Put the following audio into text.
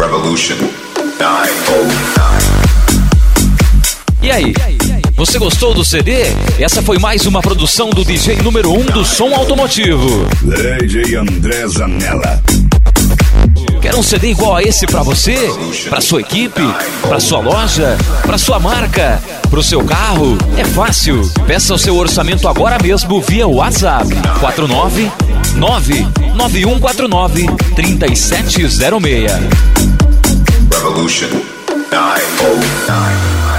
Revolution 909. E aí, você gostou do CD? Essa foi mais uma produção do DJ número 1 do som automotivo, DJ André Zanella. Quer um CD igual a esse pra você? Pra sua equipe? Pra sua loja? Pra sua marca? Pro seu carro? É fácil. Peça o seu orçamento agora mesmo via WhatsApp 499-9149-3706. Revolution 909.